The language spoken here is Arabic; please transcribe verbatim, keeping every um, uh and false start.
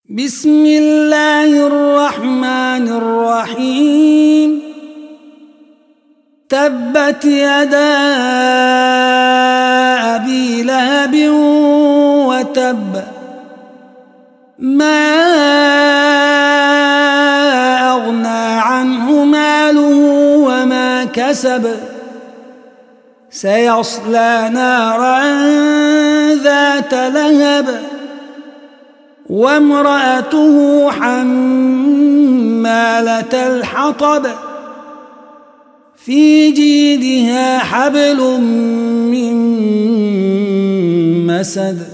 بسم الله الرحمن الرحيم. تبت يدا أبي لهب وتب، ما أغنى عنه ماله وما كسب، سيصلى نارا ذات لهب وامرأته حمالة الحطب في جيدها حبل من مسد.